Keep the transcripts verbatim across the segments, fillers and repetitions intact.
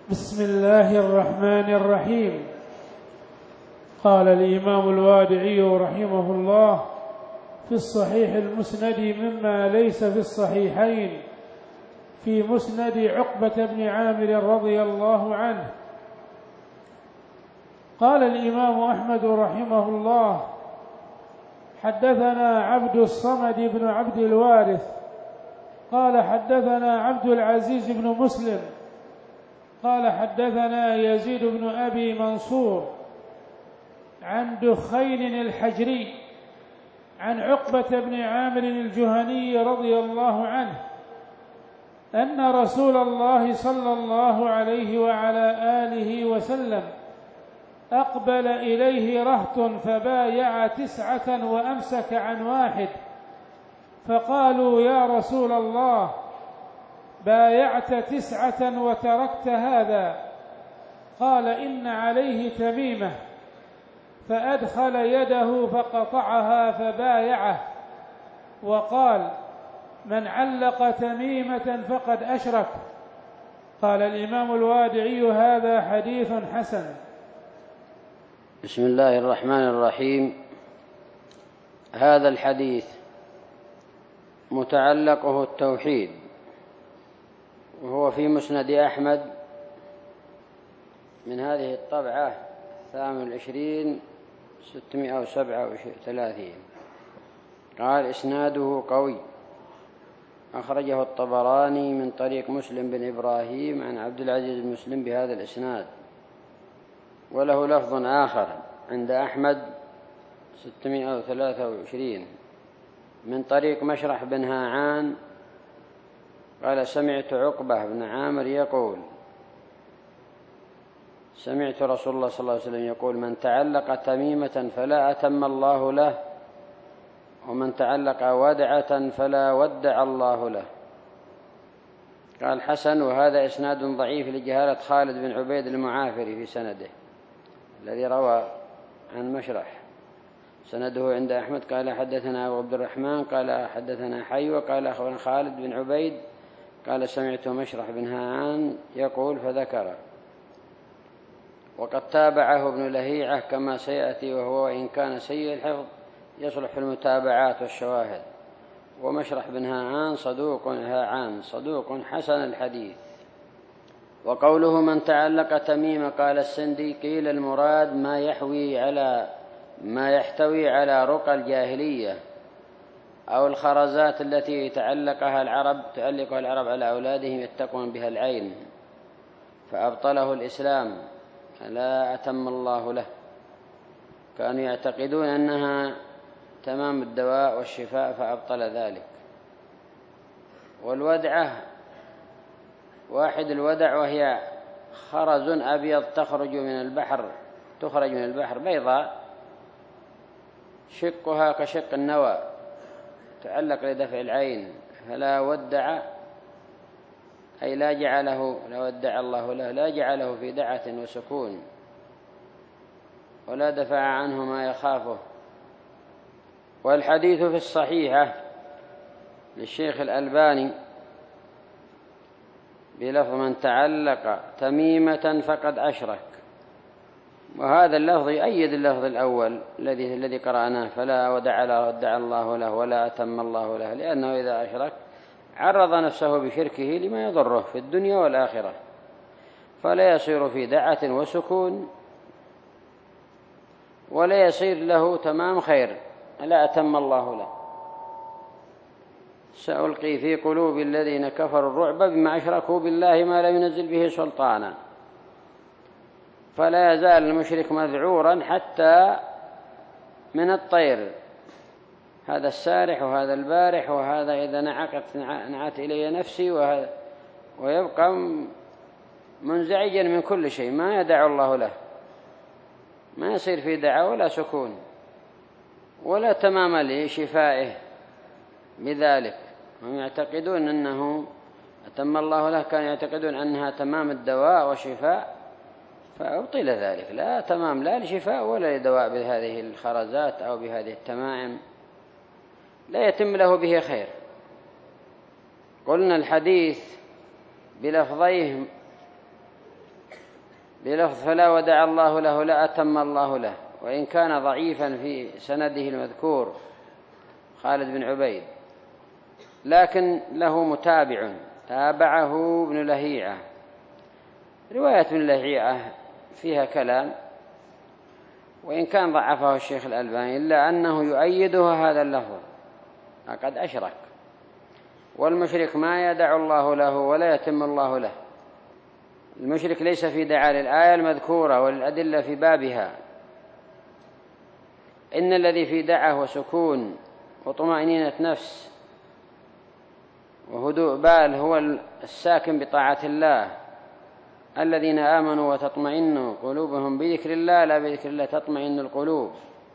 بسم الله الرحمن الرحيم. قال الإمام الوادعي رحمه الله في الصحيح المسند مما ليس في الصحيحين في مسند عقبة بن عامر رضي الله عنه. قال الإمام أحمد رحمه الله: حدثنا عبد الصمد بن عبد الوارث قال حدثنا عبد العزيز بن مسلم قال حدثنا يزيد بن أبي منصور عن دخين الحجري عن عقبة بن عامر الجهني رضي الله عنه أن رسول الله صلى الله عليه وعلى آله وسلم أقبل إليه رهط فبايع تسعة وأمسك عن واحد، فقالوا: يا رسول الله، بايعت تسعة وتركت هذا؟ قال: إن عليه تميمة. فأدخل يده فقطعها فبايعه، وقال: من علق تميمة فقد أشرك. قال الإمام الوادعي: هذا حديث حسن. بسم الله الرحمن الرحيم. هذا الحديث متعلقه التوحيد، وهو في مسند أحمد من هذه الطبعة الثامن والعشرين ستمائة وسبعة وثلاثين. قال: إسناده قوي، أخرجه الطبراني من طريق مسلم بن إبراهيم عن عبد العزيز بن مسلم بهذا الإسناد، وله لفظ آخر عند أحمد ستمائة وثلاثة وعشرين من طريق مشرح بن هاعان قال: سمعت عقبة بن عامر يقول: سمعت رسول الله صلى الله عليه وسلم يقول: من تعلق تميمة فلا أتم الله له، ومن تعلق ودعة فلا ودع الله له. قال: حسن. وهذا إسناد ضعيف لجهالة خالد بن عبيد المعافري في سنده الذي روى عن مشرح. سنده عند أحمد قال: حدثنا أبو عبد الرحمن قال حدثنا حيوة قال أخبرنا خالد بن عبيد قال: سمعت مشرح بن هاعان يقول فذكر. وقد تابعه ابن لهيعة كما سيأتي، وهو إن كان سيء الحفظ يصلح في المتابعات والشواهد. ومشرح بن هاعان صدوق هاعان صدوق حسن الحديث. وقوله من تعلق تميمة قال السندي: قيل المراد ما يحوي على ما يحتوي على رقى الجاهلية أو الخرزات التي تعلقها العرب تعلقها العرب على أولادهم يتقون بها العين، فأبطله الإسلام لا أتم الله له. كانوا يعتقدون أنها تمام الدواء والشفاء فأبطل ذلك. والودعة واحد الودع، وهي خرز أبيض تخرج من البحر تخرج من البحر بيضاء شقها كشق النوى تعلق لدفع العين، فلا ودع أي لا جعله لا ودع الله له لا جعله في دعة وسكون، ولا دفع عنه ما يخافه. والحديث في الصحيحة للشيخ الألباني بلفظ من تعلق تميمة فقد أشرك، وهذا اللفظ يؤيد اللفظ الأول الذي الذي قرأناه: فلا ودع له ودع الله له ولا أتم الله له، لأنه إذا أشرك عرض نفسه بشركه لما يضره في الدنيا والآخرة، فلا يصير في دعة وسكون ولا يصير له تمام خير، لا أتم الله له. سألقي في قلوب الذين كفروا الرعب بما أشركوا بالله ما لم ينزل به سلطانا. فلا يزال المشرك مذعورا حتى من الطير، هذا السارح وهذا البارح وهذا إذا نعقت نعت إلي نفسي، وهذا ويبقى منزعجا من كل شيء ما يدع الله له، ما يصير في دعاء ولا سكون ولا تمام لشفائه بذلك. هم يعتقدون أنه أتم الله له، كانوا يعتقدون أنها تمام الدواء وشفاء، فأبطل ذلك، لا تمام لا لشفاء ولا لدواء بهذه الخرزات أو بهذه التمائم، لا يتم له به خير. قلنا الحديث بلفظيه بلفظ فلا ودع الله له لا أتم الله له، وإن كان ضعيفا في سنده المذكور خالد بن عبيد، لكن له متابع تابعه ابن لهيعة. رواية ابن لهيعة فيها كلام، وإن كان ضعفه الشيخ الألباني، إلا أنه يؤيده هذا اللفظ: فقد أشرك، والمشرك ما يدع الله له ولا يتم الله له. المشرك ليس في دعاء للآية المذكورة وللأدلة في بابها، إن الذي في دعه وسكون وطمأنينة نفس وهدوء بال هو الساكن بطاعة الله، الذين آمنوا وتطمئن قلوبهم بذكر الله، لا بذكر الله تطمئن القلوب.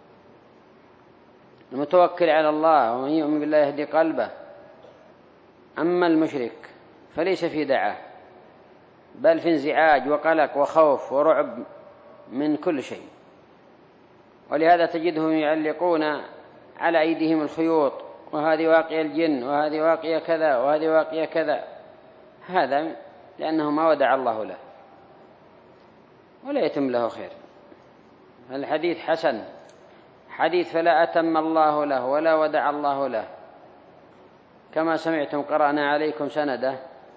المتوكل على الله ومن يؤمن بالله يهدي قلبه. أما المشرك فليس في دعاه، بل في انزعاج وقلق وخوف ورعب من كل شيء، ولهذا تجدهم يعلقون على أيديهم الخيوط، وهذه واقية الجن، وهذه واقية كذا، وهذه واقية كذا. هذا لأنه ما ودع الله له ولا يتم له خير. الحديث حسن، حديث فلا أتم الله له ولا ودع الله له، كما سمعتم قرأنا عليكم سنده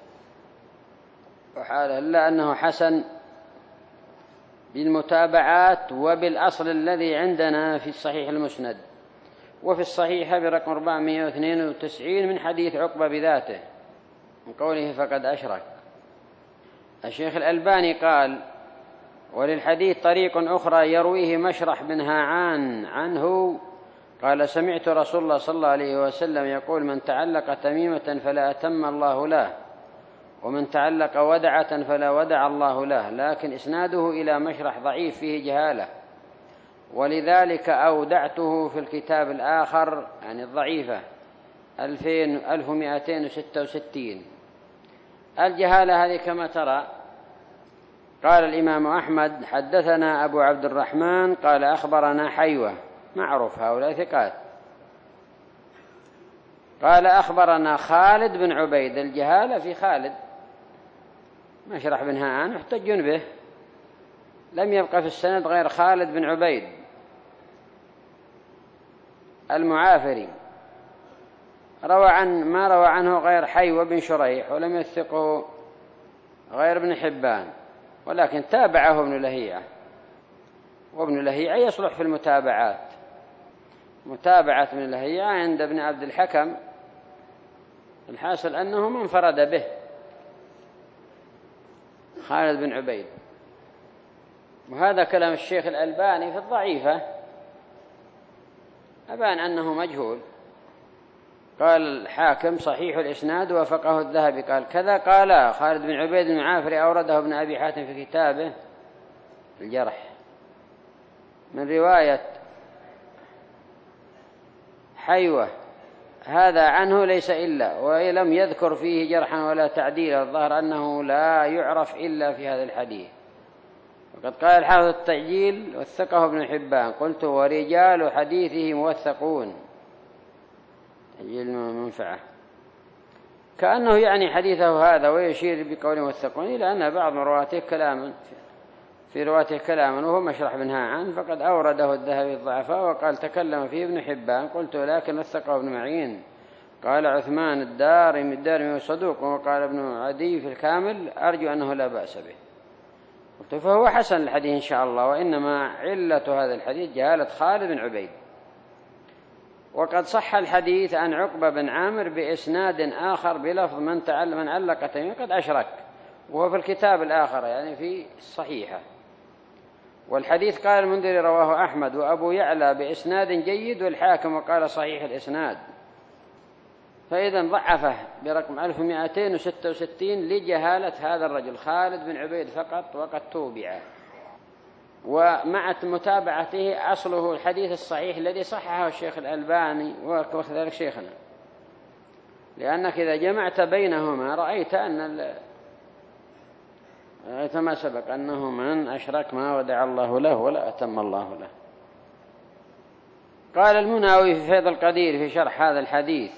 وحاله، إلا أنه حسن بالمتابعات وبالأصل الذي عندنا في الصحيح المسند وفي الصحيحة برقم أربعمائة واثنين وتسعين من حديث عقبة بذاته من قوله فقد أشرك. الشيخ الألباني قال: وللحديث طريق أخرى يرويه مشرح بن هاعان عنه قال: سمعت رسول الله صلى الله عليه وسلم يقول: من تعلق تميمة فلا أتم الله له، ومن تعلق ودعة فلا ودع الله له. لكن إسناده إلى مشرح ضعيف فيه جهالة، ولذلك أودعته في الكتاب الآخر يعني الضعيفة ألف ومائتين وستة وستين. الجهالة هذه كما ترى. قال الإمام أحمد: حدثنا أبو عبد الرحمن قال أخبرنا حيوة، معروف هؤلاء ثقات. قال أخبرنا خالد بن عبيد، الجهالة في خالد، مشرح بن هاعان يحتجون به، لم يبقى في السند غير خالد بن عبيد المعافري، روى عن ما روى عنه غير حيوة بن شريح، ولم يثقه غير ابن حبان، ولكن تابعه ابن لهيعة، وابن لهيعة يصلح في المتابعات. متابعة ابن لهيعة عند ابن عبد الحكم، الحاصل أنه من انفرد به خالد بن عبيد. وهذا كلام الشيخ الألباني في الضعيفة، أبان أنه مجهول. قال الحاكم: صحيح الإسناد وفقه الذهبي قال كذا. قال خالد بن عبيد المعافري أورده ابن أبي حاتم في كتابه الجرح من رواية حيوة، هذا عنه ليس إلا، ولم يذكر فيه جرحا ولا تعديلا، الظاهر أنه لا يعرف إلا في هذا الحديث. وقد قال الحافظ التعجيل: وثقه ابن حبان. قلت: ورجال حديثه موثقون. تعجيل المنفعة، كأنه يعني حديثه هذا، ويشير بقوله موثقون إلى أن بعض رواته كلاما في رواته كلاما، وهو مشرح بن هاعان، فقد أورده الذهبي الضعفاء وقال تكلم فيه ابن حبان. قلت: لكن وثقه ابن معين. قال عثمان الدارمي الدارمي صدوق، وقال ابن عدي في الكامل أرجو أنه لا بأس به. قلت: فهو حسن الحديث إن شاء الله، وإنما علة هذا الحديث جهالة خالد بن عبيد. وقد صح الحديث عن عقبة بن عامر بإسناد آخر بلفظ من تعلم من علق تميمة قد أشرك، وهو في الكتاب الآخر يعني في الصحيحة. والحديث قال المنذري رواه أحمد وأبو يعلى بإسناد جيد، والحاكم وقال صحيح الإسناد. فإذا ضعفه برقم ألف ومائتين وستة وستين لجهالة هذا الرجل خالد بن عبيد فقط، وقد توبع. ومع متابعته أصله الحديث الصحيح الذي صححه الشيخ الألباني وكذلك شيخنا، لأنك إذا جمعت بينهما رأيت أن رأيت ما سبق أنه من أشرك ما ودع الله له ولا أتم الله له. قال المناوي في فيض القدير في شرح هذا الحديث: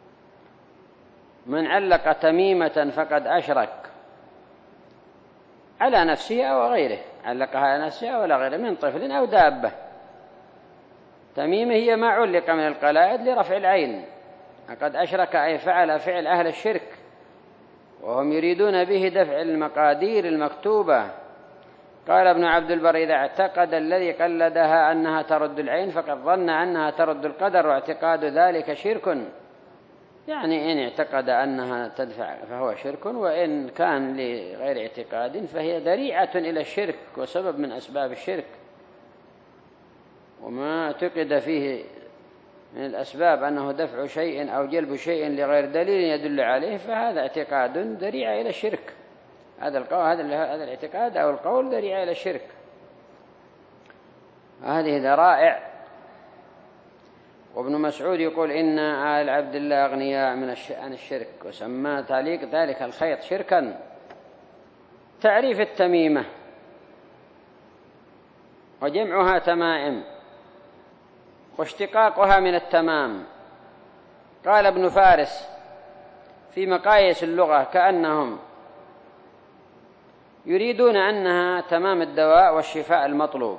من علق تميمة فقد أشرك، على نفسه أو غيره، علقها على نفسه أو على غيره من طفل أو دابة. تميمة هي ما علق من القلائد لرفع العين. قد أشرك أي فعل فعل أهل الشرك وهم يريدون به دفع المقادير المكتوبة. قال ابن عبد البر: إذا اعتقد الذي قلدها أنها ترد العين فقد ظن أنها ترد القدر، واعتقاد ذلك شرك. يعني إن اعتقد أنها تدفع فهو شرك، وإن كان لغير اعتقاد فهي ذريعة إلى الشرك وسبب من أسباب الشرك. وما اعتقد فيه من الأسباب أنه دفع شيء أو جلب شيء لغير دليل يدل عليه فهذا اعتقاد ذريعة إلى الشرك. هذا القول هذا الاعتقاد أو القول ذريعة إلى الشرك. هذه ذرائع. وابن مسعود يقول: إن آل عبد الله أغنياء من عن الشرك، وسمى تعليق ذلك الخيط شركا. تعريف التميمة: وجمعها تمائم، واشتقاقها من التمام. قال ابن فارس في مقاييس اللغة: كأنهم يريدون أنها تمام الدواء والشفاء المطلوب.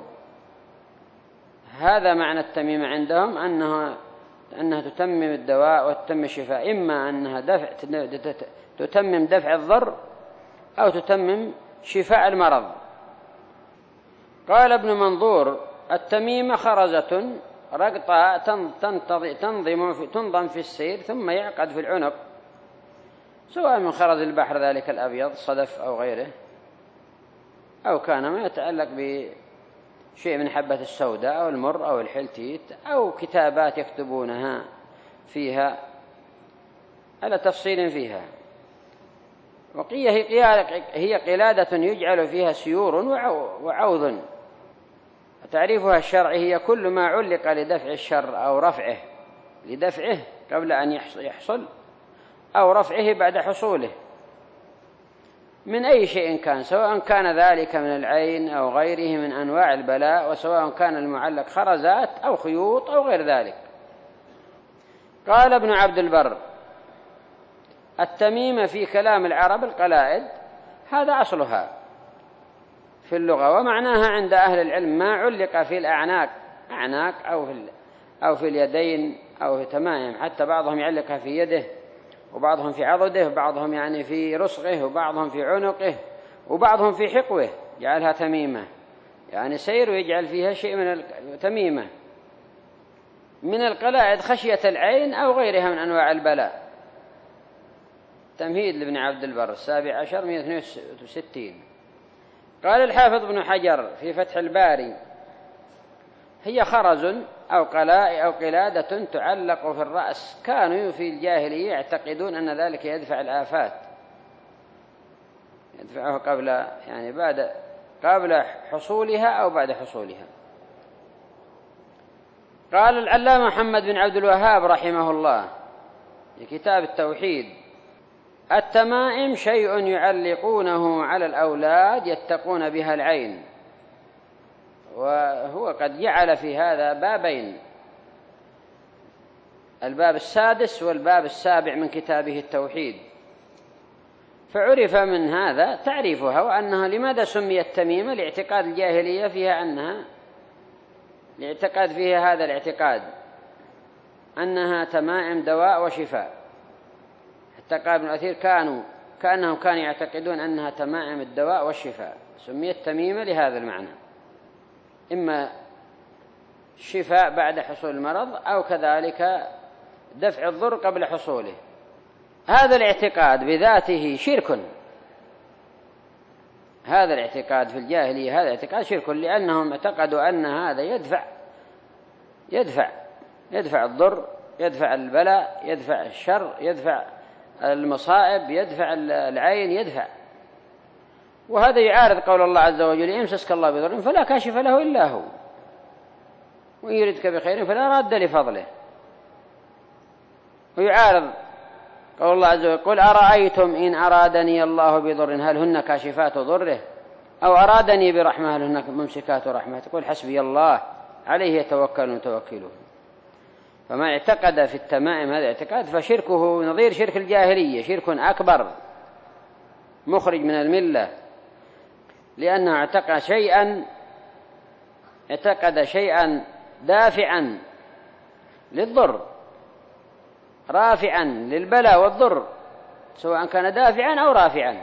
هذا معنى التميمة عندهم، أنها أنها تتمم الدواء وتتم الشفاء، إما أنها دفع تتمم دفع الضر أو تتمم شفاء المرض. قال ابن منظور: التميمة خرزة رقطة تنظم تنظم في السير ثم يعقد في العنق، سواء من خرز البحر ذلك الأبيض صدف أو غيره، أو كان ما يتعلق بشيء من حبة السوداء أو المر أو الحلتيت أو كتابات يكتبونها فيها على تفصيل فيها. وقيل هي قلادة يجعل فيها سيور وعوذ. تعريفها الشرعي: هي كل ما علق لدفع الشر أو رفعه لدفعه قبل أن يحصل أو رفعه بعد حصوله من أي شيء كان، سواء كان ذلك من العين أو غيره من أنواع البلاء، وسواء كان المعلق خرزات أو خيوط أو غير ذلك. قال ابن عبد البر: التميمة في كلام العرب القلائد، هذا أصلها في اللغة، ومعناها عند أهل العلم ما علق في الأعناق أعناق أو في أو في اليدين أو في تمائم، حتى بعضهم يعلقها في يده وبعضهم في عضده وبعضهم يعني في رسغه وبعضهم في عنقه وبعضهم في حقوه، جعلها تميمة، يعني سير ويجعل فيها شيء من التميمة من القلائد خشية العين أو غيرها من أنواع البلاء. تمهيد لابن عبد البر السابع عشر مئة واثنين وستين. قال الحافظ ابن حجر في فتح الباري: هي خرز أو قلاء أو قلادة تعلق في الرأس، كانوا في الجاهلية يعتقدون أن ذلك يدفع الآفات، يدفعه قبل يعني بعد قبل حصولها أو بعد حصولها. قال العلامة محمد بن عبد الوهاب رحمه الله في كتاب التوحيد: التمائم شيء يعلقونه على الأولاد يتقون بها العين. وهو قد جعل في هذا بابين: الباب السادس والباب السابع من كتابه التوحيد. فعرف من هذا تعريفها، وأنها لماذا سميت تميمة؟ لاعتقاد الجاهلية فيها أنها لاعتقاد فيها هذا الاعتقاد أنها تمائم دواء وشفاء. حتى قال ابن أثير: كانوا كأنهم كانوا يعتقدون أنها تمائم الدواء والشفاء، سميت تميمة لهذا المعنى، إما الشفاء بعد حصول المرض أو كذلك دفع الضر قبل حصوله. هذا الاعتقاد بذاته شرك، هذا الاعتقاد في الجاهلية هذا اعتقاد شرك، لأنهم اعتقدوا أن هذا يدفع يدفع يدفع الضر، يدفع البلاء، يدفع الشر، يدفع المصائب، يدفع العين، يدفع. وهذا يعارض قول الله عز وجل: يمسسك الله بضر فلا كاشف له إلا هو، وإن يردك بخير فلا راد لفضله. ويعارض قول الله عز وجل: قل أرأيتم إن أرادني الله بضر هل هن كاشفات ضره، أو أرادني برحمة هل هن ممسكات رحمة، تقول حسبي الله عليه يتوكل المتوكلون. فما اعتقد في التمائم هذا اعتقاد فشركه نظير شرك الجاهلية، شرك أكبر مخرج من الملة. لأنه اعتقد شيئا اعتقد شيئا دافعا للضر، رافعا للبلاء والضر، سواء كان دافعا أو رافعا.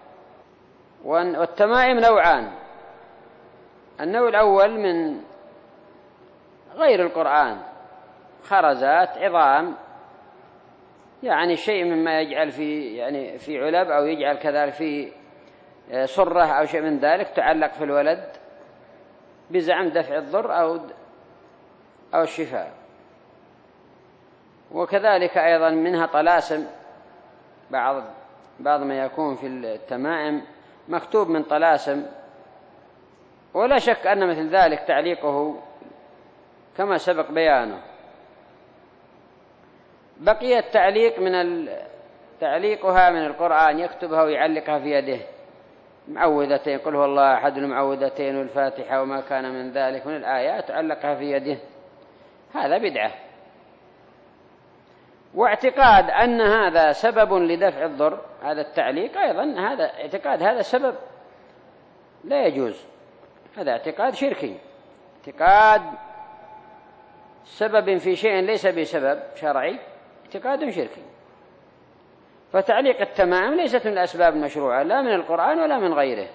والتمائم نوعان: النوع الأول من غير القرآن، خرزات، عظام، يعني شيء مما يجعل في يعني في علب، أو يجعل كذلك في صرة أو شيء من ذلك، تعلق في الولد بزعم دفع الضر أو أو الشفاء. وكذلك أيضا منها طلاسم، بعض بعض ما يكون في التمائم مكتوب من طلاسم، ولا شك أن مثل ذلك تعليقه كما سبق بيانه. بقي التعليق من تعليقها من القرآن، يكتبها ويعلقها في يده، معوذتين، قل هو الله أحد، المعوذتين والفاتحة وما كان من ذلك من الآيات، تعلقها في يده، هذا بدعة. واعتقاد أن هذا سبب لدفع الضر، هذا التعليق أيضا، هذا اعتقاد هذا سبب لا يجوز، هذا اعتقاد شركي، اعتقاد سبب في شيء ليس بسبب شرعي، اعتقاد شركي. فتعليق التمائم ليست من الأسباب المشروعة، لا من القرآن ولا من غيره.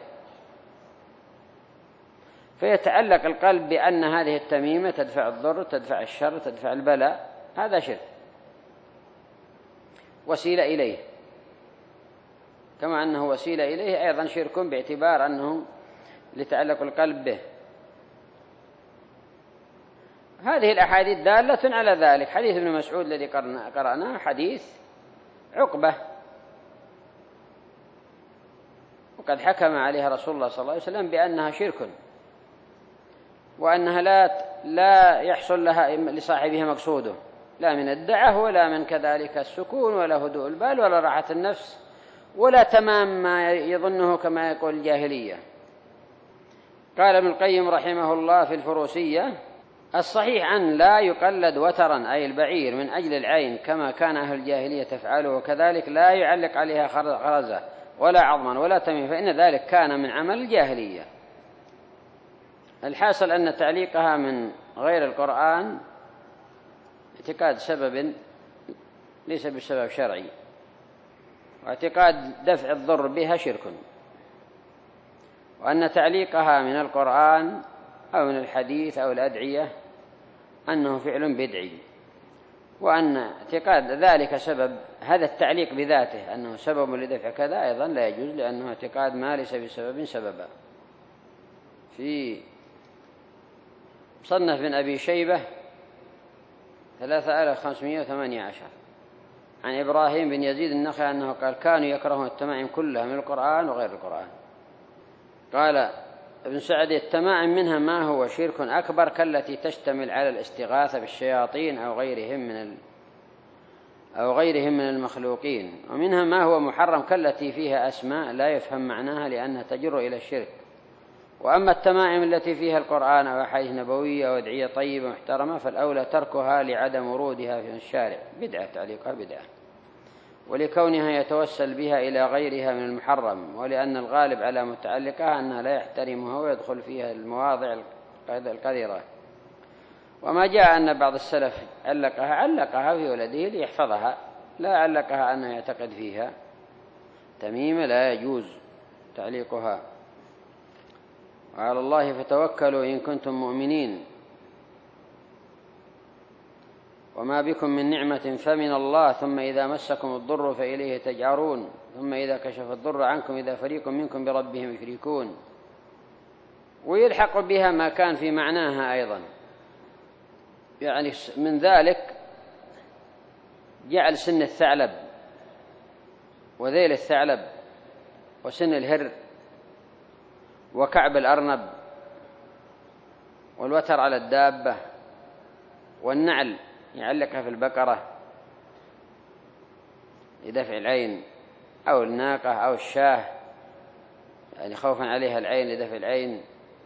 فيتعلق القلب بأن هذه التميمة تدفع الضر، تدفع الشر، تدفع البلاء، هذا شرك، وسيلة إليه، كما أنه وسيلة إليه أيضا شرك، باعتبار أنه لتعلق القلب به. هذه الأحاديث دالة على ذلك. حديث ابن مسعود الذي قرأناه حديث عقبة، وقد حكم عليها رسول الله صلى الله عليه وسلم بأنها شرك، وأنها لا لا يحصل لها لصاحبها مقصوده، لا من الدعة ولا من كذلك السكون ولا هدوء البال ولا راحة النفس ولا تمام ما يظنه كما يقول الجاهلية. قال ابن القيم رحمه الله في الفروسية: الصحيح أن لا يقلد وترا أي البعير من أجل العين كما كان أهل الجاهلية تفعله، وكذلك لا يعلق عليها خرزة ولا عظما ولا تميم، فإن ذلك كان من عمل الجاهلية. الحاصل أن تعليقها من غير القرآن اعتقاد سبب ليس بسبب شرعي، واعتقاد دفع الضر بها شرك، وأن تعليقها من القرآن أو من الحديث أو الأدعية أنه فعل بدعي، وأن اعتقاد ذلك سبب، هذا التعليق بذاته أنه سبب لدفع كذا أيضا لا يجوز، لأنه اعتقاد ما ليس بسبب سببا. في مصنف بن أبي شيبة ثلاثة آلاف وخمسمائة وثمانية عشر عن إبراهيم بن يزيد النخعي أنه قال: كانوا يكرهون التمائم كلها من القرآن وغير القرآن. قال ابن سعد: التمائم منها ما هو شرك أكبر كالتي تشتمل على الاستغاثة بالشياطين أو غيرهم من ال... أو غيرهم من المخلوقين، ومنها ما هو محرم كالتي فيها أسماء لا يفهم معناها لأنها تجر إلى الشرك. وأما التمائم التي فيها القرآن أو أحاديث نبوية وأدعية طيبة محترمة فالأولى تركها لعدم ورودها في الشارع، بدعة، تعليقها بدعة، ولكونها يتوسل بها إلى غيرها من المحرم، ولأن الغالب على متعلقها أنها لا يحترمها ويدخل فيها المواضع القذرة. وما جاء أن بعض السلف علقها علقها في ولده ليحفظها، لا علقها أنه يعتقد فيها تميمة، لا يجوز تعليقها. وعلى الله فتوكلوا إن كنتم مؤمنين، وما بكم من نعمة فمن الله، ثم إذا مسكم الضر فإليه تجأرون، ثم إذا كشف الضر عنكم إذا فريق منكم بربهم يشركون. ويلحق بها ما كان في معناها أيضا، يعني من ذلك جعل سن الثعلب وذيل الثعلب وسن الهر وكعب الأرنب والوتر على الدابة والنعل يعلقها في البقرة لدفع العين، أو الناقة أو الشاه يعني خوفا عليها العين لدفع العين،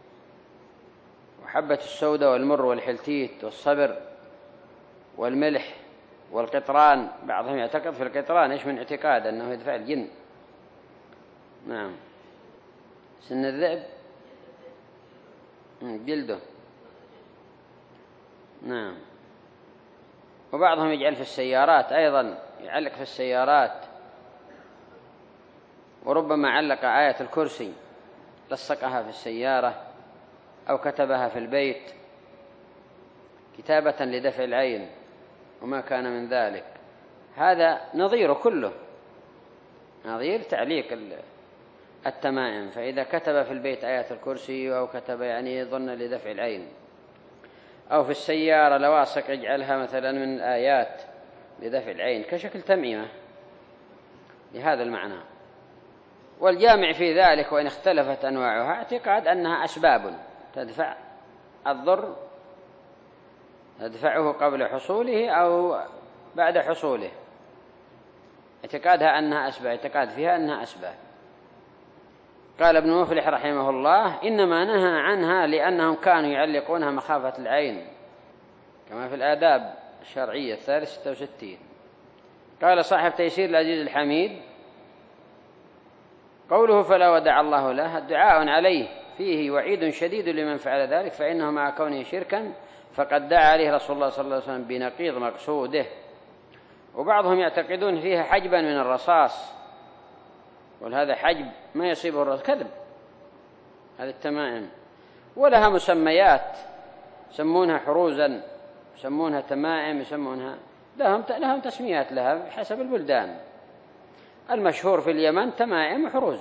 وحبة السودة والمر والحلتيت والصبر والملح والقطران. بعضهم يعتقد في القطران إيش من اعتقاد أنه يدفع الجن. نعم. سن الذئب جلده. نعم. وبعضهم يجعل في السيارات أيضا، يعلق في السيارات، وربما علق آية الكرسي لصقها في السيارة أو كتبها في البيت كتابة لدفع العين وما كان من ذلك. هذا نظير كله، نظير تعليق التمائم. فإذا كتب في البيت آية الكرسي أو كتب يعني ظن لدفع العين، أو في السيارة لواصق يجعلها مثلا من الآيات لدفع العين كشكل تميمة لهذا المعنى. والجامع في ذلك وإن اختلفت أنواعها اعتقاد أنها أسباب تدفع الضر، تدفعه قبل حصوله أو بعد حصوله، اعتقادها أنها أسباب، اعتقاد فيها أنها أسباب. قال ابن مفلح رحمه الله: إنما نهى عنها لأنهم كانوا يعلقونها مخافة العين، كما في الآداب الشرعية الثالث ستة وستين. قال صاحب تيسير العزيز الحميد: قوله فلا ودع الله له دعاء عليه فيه وعيد شديد لمن فعل ذلك، فإنه مع كونه شركا فقد دعا عليه رسول الله صلى الله عليه وسلم بنقيض مقصوده. وبعضهم يعتقدون فيها حجبا من الرصاص، وهذا حجب ما يصيبه الرصاص، كذب هذه التمائم. ولها مسميات، يسمونها حروزا، يسمونها تمائم، يسمونها لهم لهم تسميات لها بحسب البلدان. المشهور في اليمن تمائم وحروز.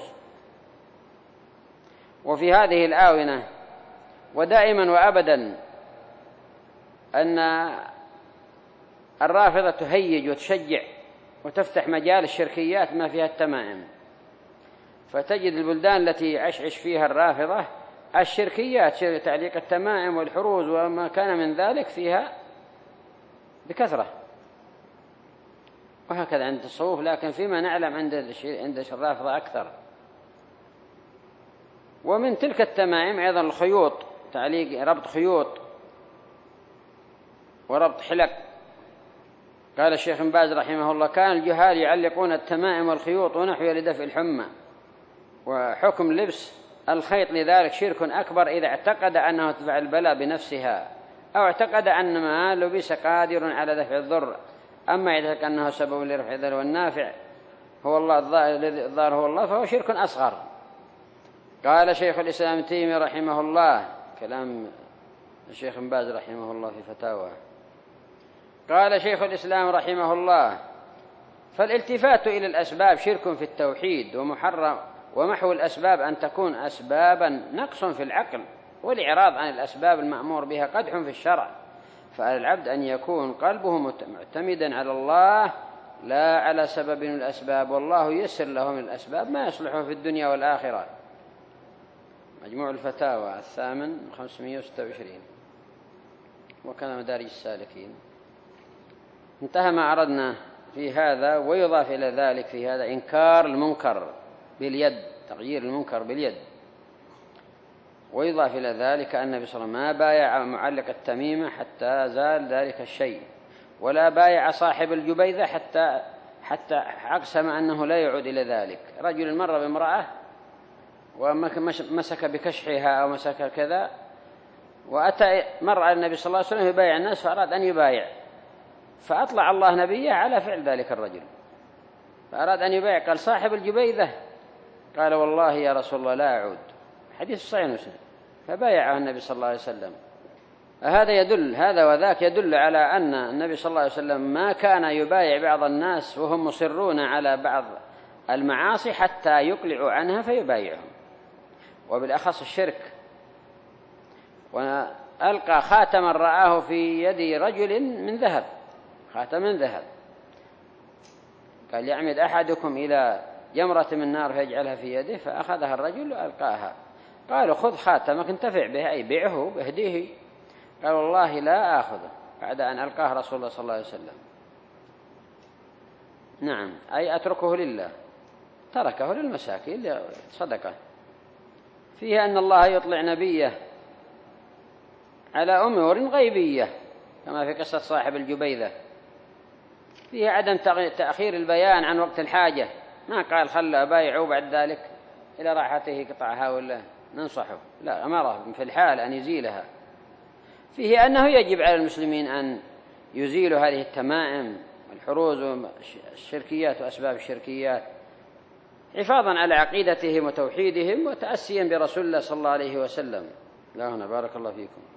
وفي هذه الآونة ودائما وأبدا أن الرافضة تهيج وتشجع وتفتح مجال الشركيات ما فيها التمائم، فتجد البلدان التي يعشعش فيها الرافضة الشركيات، تعليق التمائم والحروز وما كان من ذلك فيها بكثرة، وهكذا عند الصوف. لكن فيما نعلم عند عند الرافضة أكثر. ومن تلك التمائم أيضا الخيوط، تعليق ربط خيوط وربط حلق. قال الشيخ بن باز رحمه الله: كان الجهال يعلقون التمائم والخيوط ونحوها لدفع الحمى، وحكم لبس الخيط لذلك شرك أكبر إذا اعتقد أنه تدفع البلاء بنفسها، أو اعتقد أن ما لبس قادر على دفع الضر. أما إذا كان أنه سبب لرفع الضر والنافع هو الله، الضار هو الله، فهو شرك أصغر. قال شيخ الإسلام تيمي رحمه الله، كلام الشيخ بن باز رحمه الله في فتاوى، قال شيخ الإسلام رحمه الله: فالالتفات إلى الأسباب شرك في التوحيد ومحرم، ومحو الأسباب أن تكون أسبابا نقص في العقل، والإعراض عن الأسباب المأمور بها قدح في الشرع. فعلى العبد أن يكون قلبه معتمدا على الله لا على سبب من الأسباب، والله يسر له من الأسباب ما يصلحه في الدنيا والآخرة. مجموع الفتاوى الثامن خمسمائة وستة وعشرين، وكان مدارج السالكين. انتهى ما أردنا في هذا. ويضاف إلى ذلك في هذا إنكار المنكر باليد، تغيير المنكر باليد. ويضاف إلى ذلك أن النبي صلى الله عليه وسلم ما بايع معلق التميمة حتى زال ذلك الشيء، ولا بايع صاحب الجبيذة حتى حتى أقسم أنه لا يعود إلى ذلك. رجل مر بامرأة ومسك بكشحها أو مسك كذا، وأتى مر على النبي صلى الله عليه وسلم يبايع الناس، فأراد أن يبايع، فأطلع الله نبيه على فعل ذلك الرجل، فأراد أن يبايع. قال: صاحب الجبيذة؟ قال: والله يا رسول الله لا أعود. حديث صحيح مسلم. فبايعه النبي صلى الله عليه وسلم. هذا يدل، هذا وذاك يدل على أن النبي صلى الله عليه وسلم ما كان يبايع بعض الناس وهم مصرون على بعض المعاصي حتى يقلعوا عنها فيبايعهم، وبالأخص الشرك. وألقى خاتما رآه في يد رجل من ذهب، خاتم من ذهب، قال: يعمد أحدكم إلى جمرة من نار فيجعلها في يده، فأخذها الرجل وألقاها. قالوا: خذ خاتمك انتفع به، أي بيعه اهديه. قال: والله لا آخذه، بعد أن ألقاه رسول الله صلى الله عليه وسلم. نعم، أي أتركه لله، تركه للمساكين صدقة. فيها أن الله يطلع نبيه على أمور غيبية كما في قصة صاحب الجبيذة. فيها عدم تأخير البيان عن وقت الحاجة، ما قال خلوا أبايعوا بعد ذلك، إلى راحته قطعها ولا ننصحه؟ لا، أمره في الحال أن يزيلها. فيه أنه يجب على المسلمين أن يزيلوا هذه التمائم والحروز والشركيات وأسباب الشركيات حفاظا على عقيدتهم وتوحيدهم وتأسيا برسول الله صلى الله عليه وسلم. لا هنا بارك الله فيكم.